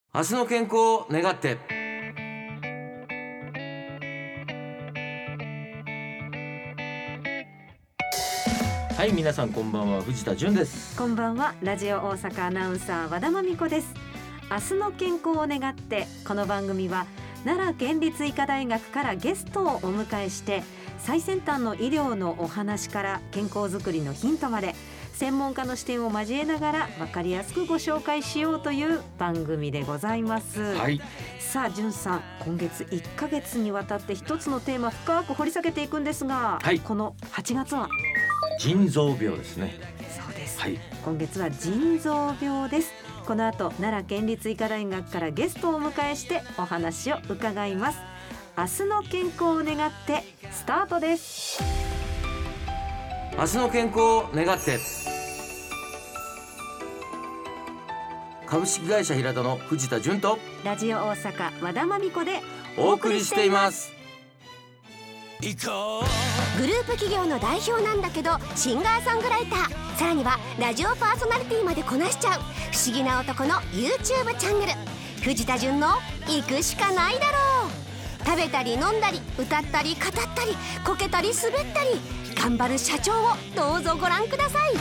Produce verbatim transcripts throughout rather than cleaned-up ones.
明日の健康を願って。はい、皆さんこんばんは、藤田純です。 こんばんは、ラジオ大阪アナウンサー和田真美子です。明日の健康を願って、この番組は奈良県立医科大学からゲストをお迎えして、最先端の医療のお話から健康づくりのヒントまで、専門家の視点を交えながら分かりやすくご紹介しようという番組でございます、 はい、 さあ純さん、今月いっかげつにわたって一つのテーマ深く掘り下げていくんですが、 はい、 このはちがつは腎臓病ですね。 そうです、 はい、 今月は腎臓病です。この後奈良県立医科大学からゲストをお迎えしてお話を伺います。明日の健康を願ってスタートです。 明日の健康を願って。株式会社平田の藤田純とラジオ大阪和田真美子でお送りしています。 グループ企業の代表なんだけどシンガーソングライター、さらにはラジオパーソナリティまでこなしちゃう不思議な男の YouTube チャンネル、藤田純の行くしかないだろう。食べたり飲んだり歌ったり語ったりこけたり滑ったり頑張る社長をどうぞご覧ください。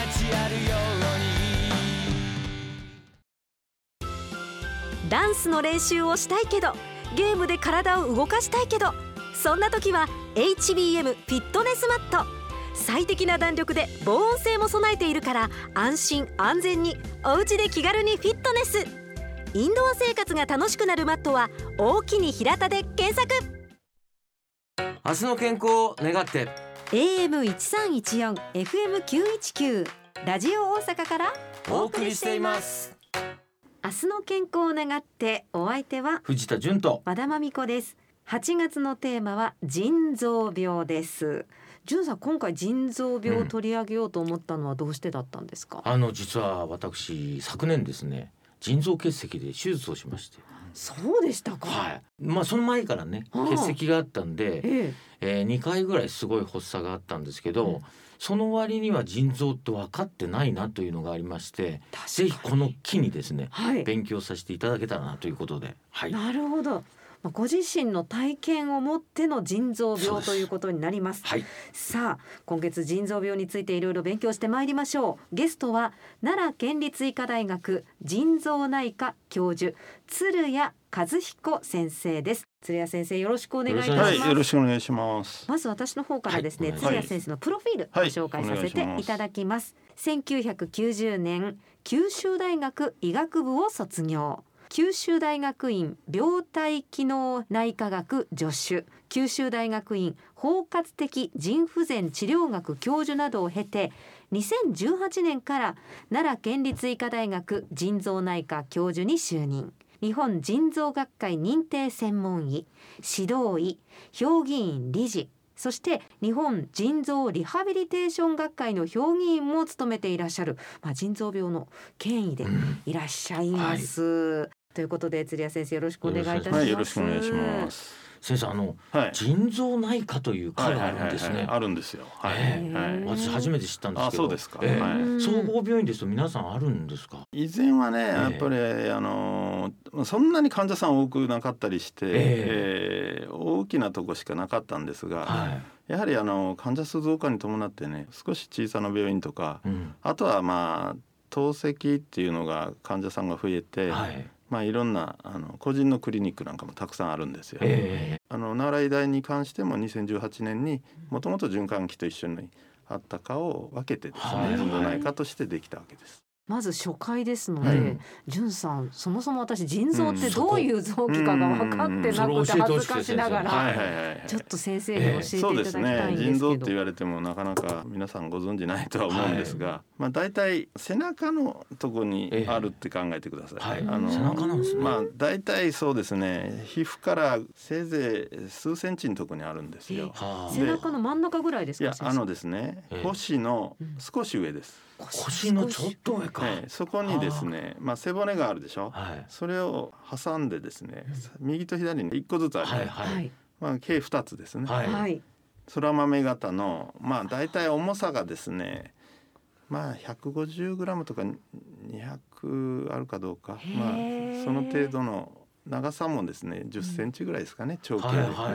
ダンスの練習をしたいけどゲームで体を動かしたいけど、そんな時は エイチビーエム フィットネスマット。最適な弾力で防音性も備えているから安心安全にお家で気軽にフィットネス。インドア生活が楽しくなるマットは大きに平田で検索。 明日の健康を願って。 エーエムいちさんいちよん エフエムきゅういちきゅう ラジオ大阪からお送りしています。 明日の健康を願って、お相手は藤田純と和田真美子です。はちがつのテーマは腎臓病です。純さん、今回腎臓病を取り上げようと思ったのはどうしてだったんですか？ うん、あの実は私昨年ですね、腎臓結石で手術をしまして。 そうでしたか。 はい、まあその前からね、 はあ、 結石があったんで、 ええー、にかいぐらいすごい発作があったんですけど、 うん、 その割には腎臓って分かってないなというのがありまして、ぜひこの機にですね、はい、勉強させていただけたらなということで、はい、 なるほど。ご自身の体験をもっての腎臓病ということになります。 はい、 さあ、今月腎臓病についていろいろ勉強してまいりましょう。ゲストは奈良県立医科大学腎臓内科教授鶴谷和彦先生です。鶴谷先生、よろしくお願いいたします。 はい、よろしくお願いします。 まず私の方からですね、はい、鶴谷先生のプロフィールご紹介させていただきます。はい、せんきゅうひゃくきゅうじゅうねん九州大学医学部を卒業、九州大学院病態機能内科学助手、九州大学院包括的腎不全治療学教授などを経て、にせんじゅうはちねんから奈良県立医科大学腎臓内科教授に就任。日本腎臓学会認定専門医、指導医、評議員理事、そして日本腎臓リハビリテーション学会の評議員も務めていらっしゃる、まあ、腎臓病の権威でいらっしゃいます、うん、はい、ということで鶴谷先生、よろしくお願いいたします。はい、 よろしくお願いします。 先生、あの、はい、腎臓内科という科があるんですね。 はいはいはいはい、あるんですよ。はい、 えーはい、私初めて知ったんですけど。 あ、そうですか。 えーはい、 総合病院ですと皆さんあるんですか？ 以前はね、やっぱり、えー、あのそんなに患者さん多くなかったりして、えーえー、大きなとこしかなかったんですが、はい、やはりあの患者数増加に伴ってね、少し小さな病院とか、うん、あとはまあ透析っていうのが患者さんが増えて、はい、まあ、いろんなあの個人のクリニックなんかもたくさんあるんですよ、えー、あの奈良医大に関してもにせんじゅうはちねんにもともと循環器と一緒にあった科を分けてですね、腎臓内科としてできたわけです。 まず初回ですので、はい、純さん、そもそも私腎臓ってどういう臓器かが分かってなくて恥ずかしながら、ちょっと先生に教えていただきたいんですけど、えー、そうですね、 腎臓って言われてもなかなか皆さんご存じないとは思うんですが、はい、まあ、大体背中のとこにあるって考えてください、えーはい、あの背中なんですね。 まあ、大体そうですね、皮膚からせいぜい数センチのとこにあるんですよ、 えー、背中の真ん中ぐらいですか？ いや、あのですね、えー、腰の少し上です、 うん、腰のちょっと上か、 えー、そこにですね、まあ、背骨があるでしょ、はい、それを挟んでですね、うん、右と左にいっこずつある、はいはい、まあ、計ふたつですね、はい、そら豆型の、まあ、大体重さがですね、まあ、ひゃくごじゅうグラムとかにひゃくあるかどうか、まあ、 その程度の長さもですねじゅっセンチぐらいですかね、長径で、はいはい、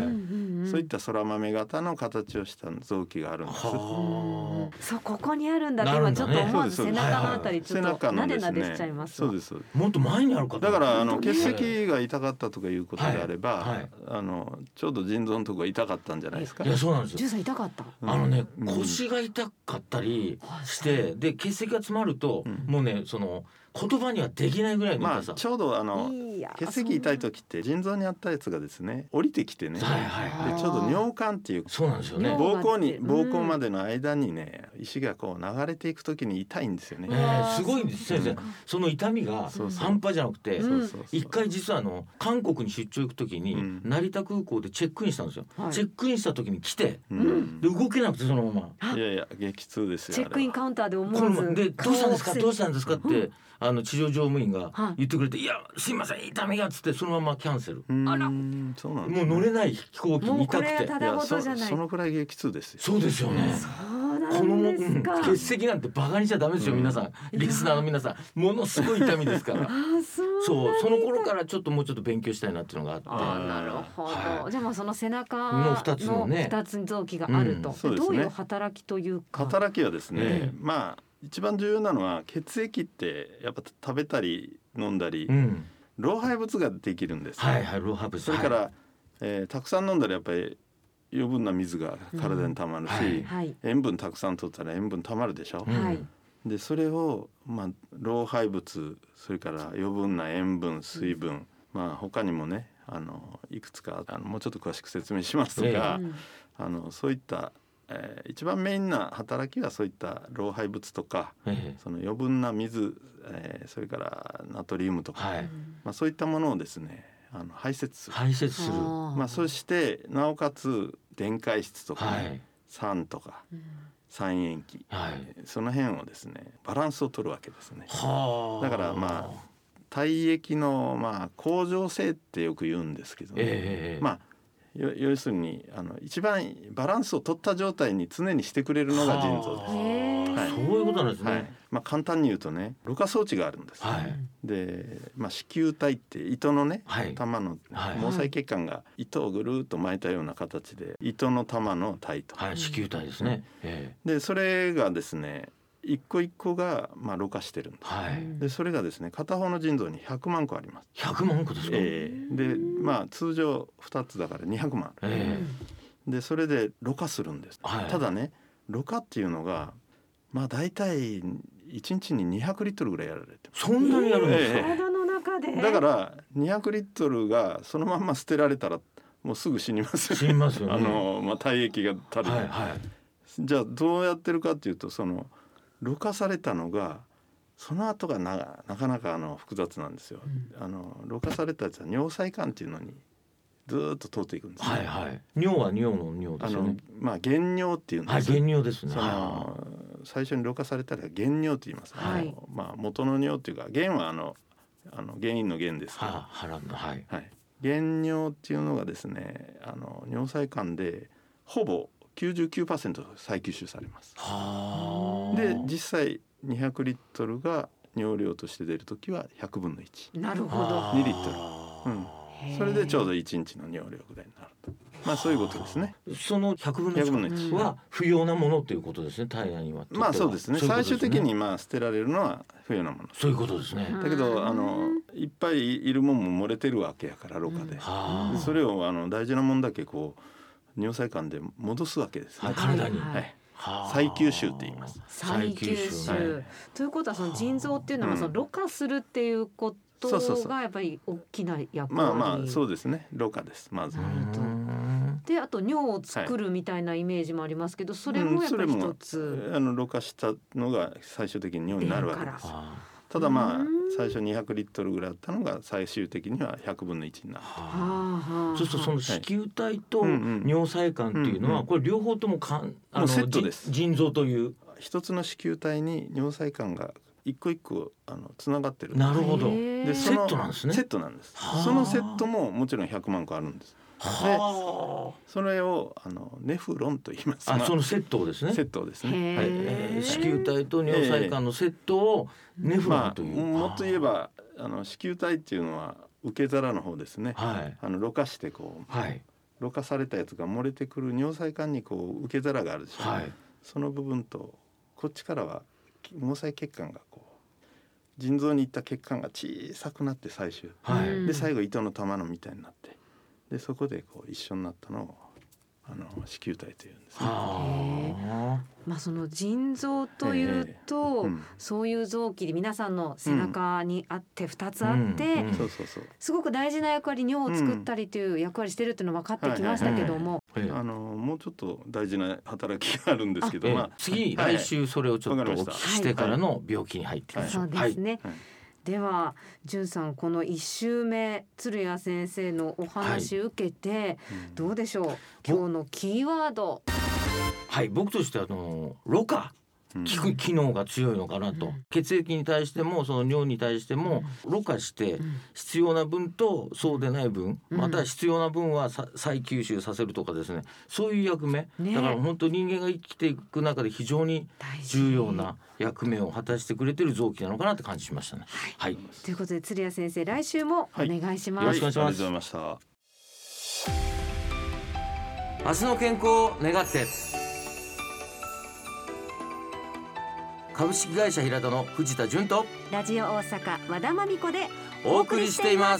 そういった空豆型の形をした臓器があるんです。 そうここにあるんだって今ちょっと思わず背中のあたりちょっとなでなでしちゃいます。 そうです。 もっと前にあるかだからあの結石が痛かったとかいうことであれば、はいはい、あのちょうど腎臓のところが痛かったんじゃないですか。 いやそうなんですよ。 ジュさん痛かった。 あのね、うん、腰が痛かったりして、で結石が詰まると、うん、もうねその言葉にはできないぐらいの痛さ、 まあ、ちょうどあの血石痛い時って腎臓にあったやつがですね降りてきてね、はいはいはい、でちょうど尿管っていうそうなんですよね、 膀胱に膀胱までの間にね石がこう流れていく時に痛いんですよね、 えー、すごいんです先生、うん、その痛みが半端じゃなくて、一回実はあの韓国に出張行く時に、うん、成田空港でチェックインしたんですよ、はい、チェックインした時に来て、うん、で動けなくてそのままいやいや激痛ですよ。 チェックインカウンターで思わずでどうしたんですかどうしたんですかって、うんあの地上乗務員が言ってくれて、いやすいません痛みがっつってそのままキャンセル。 あらそうなんですね、 もう乗れない飛行機に痛くて、 もうこれはただごとじゃない。 そ, そのくらい激痛ですよ。 そうですよね。 そうなんですか。 この血石なんてバカにしちゃダメですよ、うん、皆さんリスナーの皆さんものすごい痛みですからあ そう、 そうその頃からちょっともうちょっと勉強したいなっていうのがあって、 あなるほど、はい、じゃあまあその背中のふたつのねふたつの臓器があると、うん、どういう働きというか。 働きはですね、えー、まあ一番重要なのは血液ってやっぱ食べたり飲んだり、うん、老廃物ができるんです、ね、 はいはい老廃物。 それから、はいえー、たくさん飲んだらやっぱり余分な水が体にたまるし、うんはい、塩分たくさん取ったら塩分たまるでしょ、はい、でそれを、まあ、老廃物それから余分な塩分水分、うんまあ、他にもねあのいくつかあのもうちょっと詳しく説明しますが、えー、あのそういったえー、一番メインな働きはそういった老廃物とか、ええ、その余分な水、えー、それからナトリウムとか、はいまあ、そういったものをですねあの排泄する排泄するまあ、そしてなおかつ電解質とか、ねはい、酸とか、うん、酸塩基、はい、その辺をですねバランスを取るわけですね。だからまあ体液のまあ恒常性ってよく言うんですけどね、えー、まあ要するにあの一番バランスを取った状態に常にしてくれるのが腎臓です。 はい、そういうことなんですね。はいまあ、簡単に言うとねろ過装置があるんです、はい、で、まあ、糸球体って糸のね、はい、玉の毛細血管が糸をぐるっと巻いたような形で糸の玉の体と、 はい、糸球体ですね、 えー、でそれがですね一個一個がまあろ過してるんです、はい、でそれがですね片方の腎臓にひゃくまんこあります。 ひゃくまんこですか、 えー、でまあ通常ふたつだからにひゃくまん、えー、でそれでろ過するんです、はい、ただねろ過っていうのがまあ大体いちにちににひゃくリットルぐらいやられてます。 そんなにやるんですか、えー、 体の中で。 だからにひゃくリットルがそのまんま捨てられたらもうすぐ死にますよね。 死にますよね。 あの、まあ、体液が足りない、はいはい、じゃあどうやってるかっていうとそのろ過されたのがその後が な, なかなかあの複雑なんですよ、うん、あのろ過されたやつは尿細管っていうのにずっと通っていくんです、ねはいはい、尿は尿の尿ですよね。 あの、まあ、原尿っていうんです、 はい、原尿ですね。 その最初にろ過されたら原尿って言います、ねはいまあ、元の尿っていうか原はあのあの原因の原ですけど、はあ腹のはいはい、原尿っていうのがですねあの尿細管でほぼきゅうじゅうきゅうパーセント 再吸収されます。はで実際にひゃくリットルが尿量として出るときはひゃくぶんのいち。 なるほど。 にリットル、うん、それでちょうどいちにちの尿量ぐらいになると、まあ、そういうことですね。 そのひゃくぶんのいちは不要なものということですね。体内にはまあそうですね。最終的にまあ捨てられるのは不要なもの。 そういうことですね。 だけどあのいっぱいいるもんも漏れてるわけやからろ過で、うん、それをあの大事なもんだけこう尿細管で戻すわけですね、 はい、体に、 はい、再吸収って言います。 再吸収、はい、ということはその腎臓っていうのはそのろ過するっていうことがやっぱり大きな役割。 まあまあそうですね。ろ過ですまず。 であと尿を作るみたいなイメージもありますけど、はい、それもやっぱり一つ、 うん、あのろ過したのが最終的に尿になるわけです。ただまあ最初にひゃくリットルぐらいあったのが最終的にはひゃくぶんのいちになる。 そうするとその糸球体と尿細管っていうのはこれ両方ともかんあのセットです。 腎臓という一つの糸球体に尿細管が一個一個あのつながってる。 なるほど。でそのセットなんですね。 セットなんです。そのセットももちろんひゃくまんこあるんです。 はあ、それをあのネフロンと言いますが、 あ、そのセットですね。 セットですね。 はい、えー、子宮体と尿細管のセットをネフロンという、 まあ、もっと言えばあの子宮体っていうのは受け皿の方ですね。はい、あのろ過してこう、はい、ろ過されたやつが漏れてくる尿細管にこう受け皿があるでしょう、はい、その部分とこっちからは毛細血管がこう腎臓に行った血管が小さくなって最終、はい、で最後糸の玉のみたいになって、でそこでこう一緒になったのをあの子宮体というんですね。 まあ、その腎臓というと、えーうん、そういう臓器で皆さんの背中にあってふたつあってすごく大事な役割、尿を作ったりという役割してるっていうの分かってきましたけども、 あのもうちょっと大事な働きがあるんですけど、まあ、 次、はい、来週それをちょっとお聞きしてからの病気に入ってみましょう。 そうですね、はいはい、では淳さん、このいち週目鶴谷先生のお話を受けて、はい、どうでしょう、今日のキーワード。 はい、僕としてはあのろ過効く機能が強いのかなと、うん、血液に対してもその尿に対してもろ過して必要な分とそうでない分、うん、また必要な分は再吸収させるとかですね、そういう役目、ね、だから本当人間が生きていく中で非常に重要な役目を果たしてくれている臓器なのかなって感じしましたね。はい、はい、 ということで鶴谷先生、来週もお願いします。 はい、よろしくお願いします。ありがとうございました。明日の健康を願って、株式会社平田の藤田純とラジオ大阪和田真美子でお送りしています。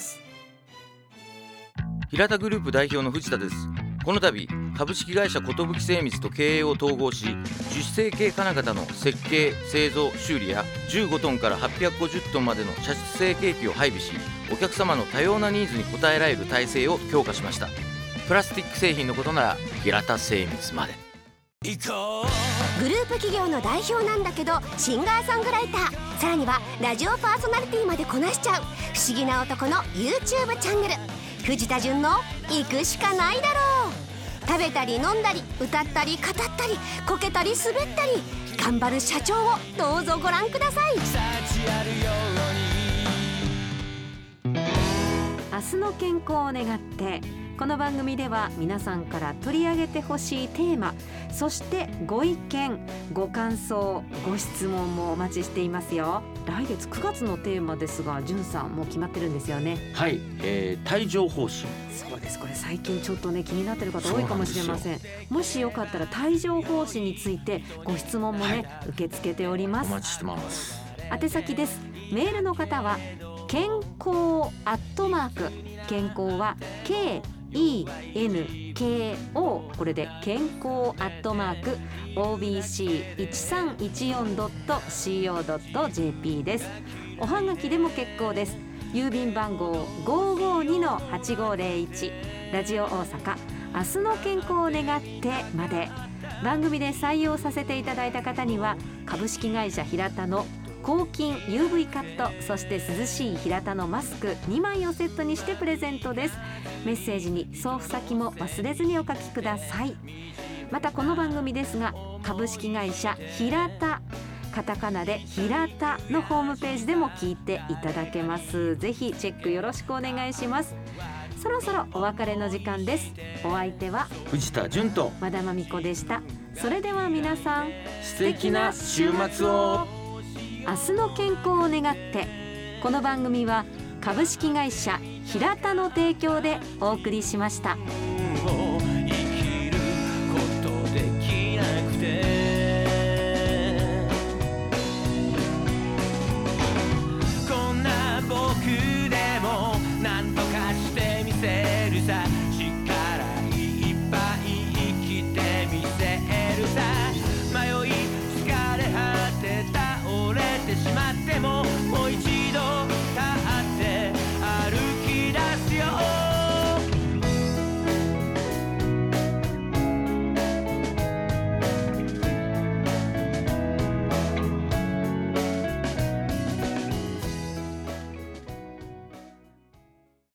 平田グループ代表の藤田です。この度株式会社寿精密と経営を統合し、樹脂成形金型の設計製造修理やじゅうごトンからはっぴゃくごじゅっトンまでの射出成形機を配備し、お客様の多様なニーズに応えられる体制を強化しました。プラスチック製品のことなら平田精密まで。 グループ企業の代表なんだけどシンガーソングライター、さらにはラジオパーソナリティまでこなしちゃう不思議な男の YouTube チャンネル、藤田純の行くしかないだろう。食べたり飲んだり歌ったり語ったりこけたり滑ったり頑張る社長をどうぞご覧ください。 明日の健康を願って、この番組では皆さんから取り上げてほしいテーマ、そしてご意見ご感想ご質問もお待ちしていますよ。来月くがつのテーマですが、淳さんもう決まってるんですよね。 はい、えー、帯状疱疹。 そうです、これ最近ちょっとね気になってる方多いかもしれません。もしよかったら帯状疱疹についてご質問もね、はい、受け付けております。 お待ちしてます。 宛先です。メールの方は健康アットマーク、健康は ケーイーエヌケーオー、 これで健康アットマーク オービーシーいちさんいちよんドットシーオードットジェーピー です。おはがきでも結構です。郵便番号 ごーごーにのはちごーぜろいち、 ラジオ大阪明日の健康を願ってまで。番組で採用させていただいた方には株式会社平田の抗菌 ユーブイ カット、そして涼しい平田のマスクにまいをセットにしてプレゼントです。メッセージに送付先も忘れずにお書きください。またこの番組ですが、株式会社平田、カタカナで平田のホームページでも聞いていただけます。ぜひチェックよろしくお願いします。そろそろお別れの時間です。お相手は藤田純と和田真美子でした。それでは皆さん、 素敵な週末を。 明日の健康を願って、この番組は株式会社平田の提供でお送りしました。